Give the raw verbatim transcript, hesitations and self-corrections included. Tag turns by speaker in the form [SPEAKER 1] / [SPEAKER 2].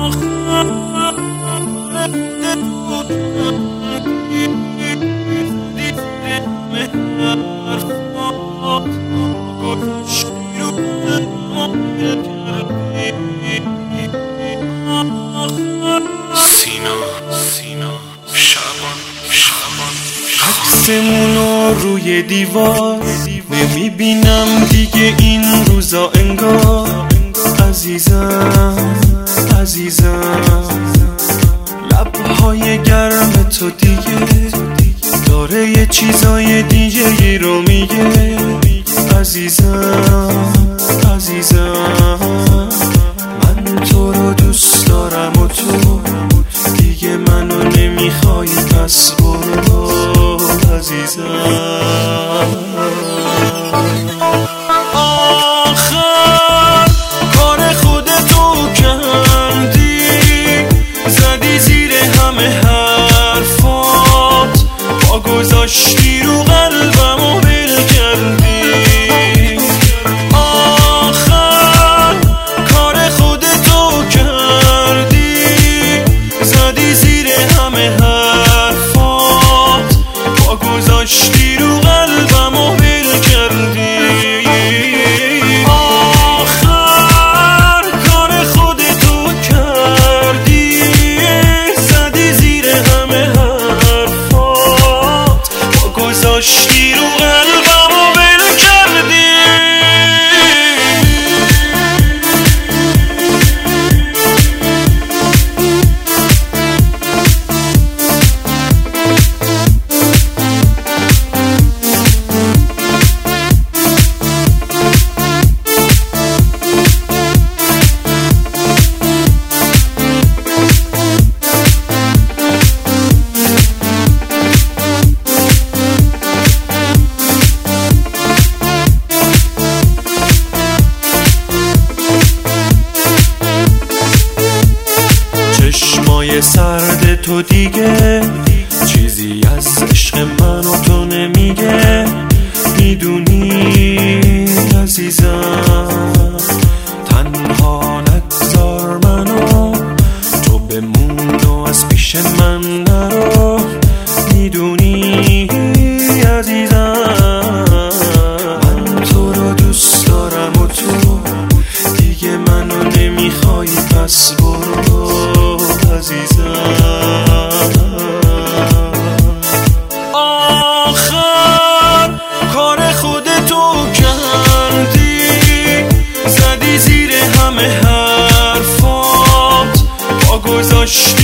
[SPEAKER 1] سینا سینا شبان شبان
[SPEAKER 2] عکسمونو روی دیوار نمیبینم دیگه این روزا انگار. عزیزم عزیزم لبهای گرم تو دیگه داره یه چیزای دیگه رو میگه. عزیزم عزیزم من تو رو دوست دارم و تو دیگه منو نمیخوای، پس برو عزیزم. آخر کار خودتو کردی، زدی زیر همه حرفات، پا گذاشتی رو قلبم و ول کردی. آخر کار خودتو کردی، زدی زیر همه حرفات، پا گذاشتی رو قلبم و ول کردی. آخر کار خودتو کردی، زدی زیر همه حرفات، پا گذاشتی رو قلبم و ول کردی. چشمای سرد تو دیگه چیزی از عشق من و تو نمیگه. میدونی عزیزم تنها نگذار منو، تو بمون و از پیش من نرو. میدونی عزیزم من تو رو دوست دارم و تو دیگه منو نمیخوای، پس برو عزیزم. آخر کار خودتو کردی، زدی زیر همه حرفات، پا گذاشتی